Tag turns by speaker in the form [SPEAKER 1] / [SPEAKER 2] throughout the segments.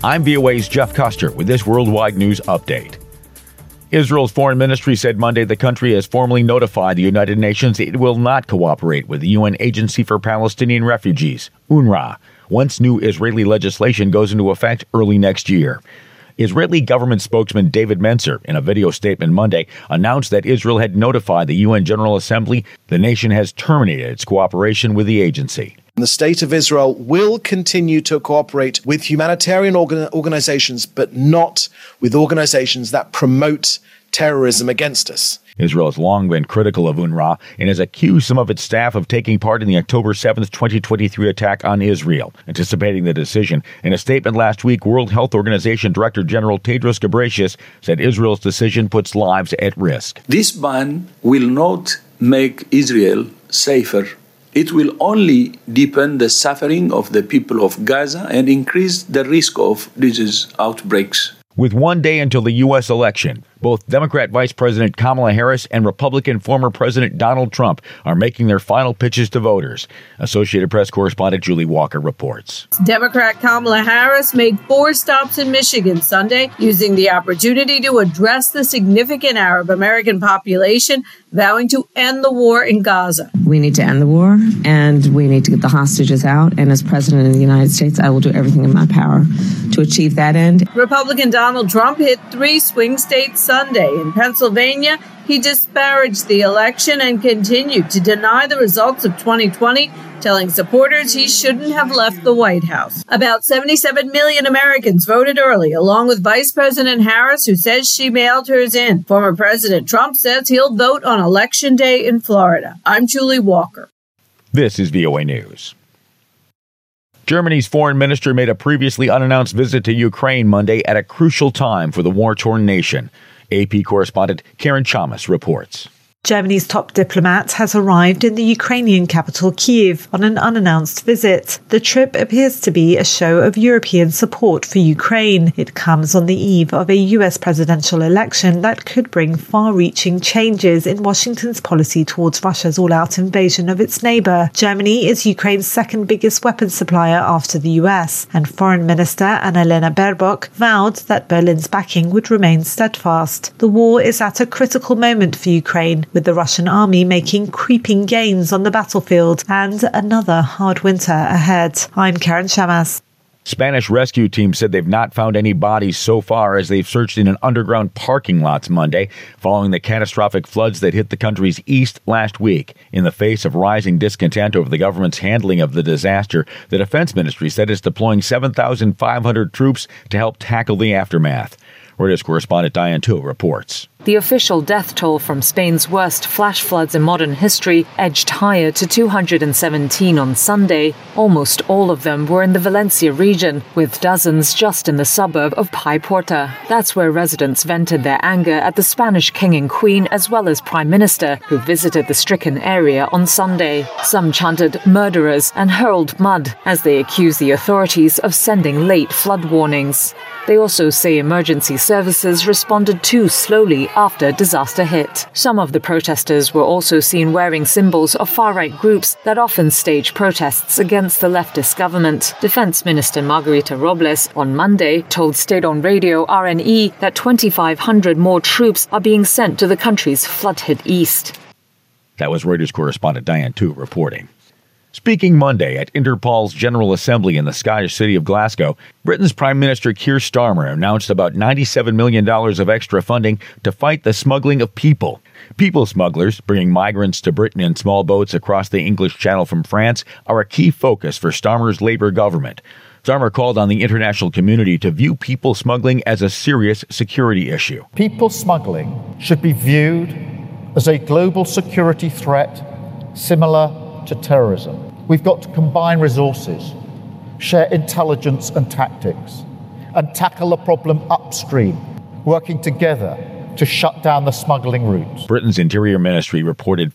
[SPEAKER 1] I'm VOA's Jeff Custer with this Worldwide News Update. Israel's foreign ministry said Monday the country has formally notified the United Nations it will not cooperate with the UN Agency for Palestinian Refugees, UNRWA, once new Israeli legislation goes into effect early next year. Israeli government spokesman David Mencer, in a video statement Monday, announced that Israel had notified the UN General Assembly the nation has terminated its cooperation with the agency.
[SPEAKER 2] The state of Israel will continue to cooperate with humanitarian organizations, but not with organizations that promote terrorism against us.
[SPEAKER 1] Israel has long been critical of UNRWA and has accused some of its staff of taking part in the October 7, 2023 attack on Israel. Anticipating the decision, in a statement last week, World Health Organization Director General Tedros Ghebreyesus said Israel's decision puts lives at risk.
[SPEAKER 3] This ban will not make Israel safer. It will only deepen the suffering of the people of Gaza and increase the risk of disease outbreaks.
[SPEAKER 1] With 1 day until the U.S. election, both Democrat Vice President Kamala Harris and Republican former President Donald Trump are making their final pitches to voters. Associated Press correspondent Julie Walker reports.
[SPEAKER 4] Democrat Kamala Harris made 4 stops in Michigan Sunday, using the opportunity to address the significant Arab American population, vowing to end the war in Gaza.
[SPEAKER 5] We need to end the war, and we need to get the hostages out. And as President of the United States, I will do everything in my power to achieve that end.
[SPEAKER 4] Republican Donald Trump hit 3 swing states Sunday. In Pennsylvania, he disparaged the election and continued to deny the results of 2020, telling supporters he shouldn't have left the White House. About 77 million Americans voted early, along with Vice President Harris, who says she mailed hers in. Former President Trump says he'll vote on Election Day in Florida. I'm Julie Walker.
[SPEAKER 1] This is VOA News. Germany's foreign minister made a previously unannounced visit to Ukraine Monday at a crucial time for the war-torn nation. AP correspondent Karen Chamas reports.
[SPEAKER 6] Germany's top diplomat has arrived in the Ukrainian capital Kyiv on an unannounced visit. The trip appears to be a show of European support for Ukraine. It comes on the eve of a US presidential election that could bring far-reaching changes in Washington's policy towards Russia's all-out invasion of its neighbour. Germany is Ukraine's second biggest weapons supplier after the US, and Foreign Minister Annalena Baerbock vowed that Berlin's backing would remain steadfast. The war is at a critical moment for Ukraine, with the Russian army making creeping gains on the battlefield and another hard winter ahead. I'm Karen Chamas.
[SPEAKER 1] Spanish rescue teams said they've not found any bodies so far as they've searched in an underground parking lot Monday following the catastrophic floods that hit the country's east last week. In the face of rising discontent over the government's handling of the disaster, the Defense Ministry said it's deploying 7,500 troops to help tackle the aftermath. Reuters correspondent Diane Tu reports.
[SPEAKER 7] The official death toll from Spain's worst flash floods in modern history edged higher to 217 on Sunday. Almost all of them were in the Valencia region, with dozens just in the suburb of Paiporta. That's where residents vented their anger at the Spanish king and queen as well as prime minister, who visited the stricken area on Sunday. Some chanted murderers and hurled mud as they accused the authorities of sending late flood warnings. They also say emergency services responded too slowly after disaster hit. Some of the protesters were also seen wearing symbols of far-right groups that often stage protests against the leftist government. Defense Minister Margarita Robles on Monday told state-owned radio RNE that 2,500 more troops are being sent to the country's flood-hit east.
[SPEAKER 1] That was Reuters correspondent Diane Tu reporting. Speaking Monday at Interpol's General Assembly in the Scottish city of Glasgow, Britain's Prime Minister Keir Starmer announced about $97 million of extra funding to fight the smuggling of people. People smugglers, bringing migrants to Britain in small boats across the English Channel from France, are a key focus for Starmer's Labour government. Starmer called on the international community to view people smuggling as a serious security issue.
[SPEAKER 8] People smuggling should be viewed as a global security threat similar to terrorism. We've got to combine resources, share intelligence and tactics, and tackle the problem upstream, working together to shut down the smuggling routes.
[SPEAKER 1] Britain's Interior Ministry reported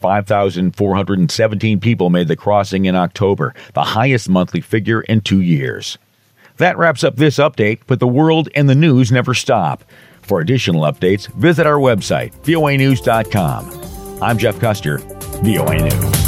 [SPEAKER 1] 5,417 people made the crossing in October, the highest monthly figure in 2 years. That wraps up this update, but the world and the news never stop. For additional updates, visit our website, voanews.com. I'm Jeff Custer, VOA News.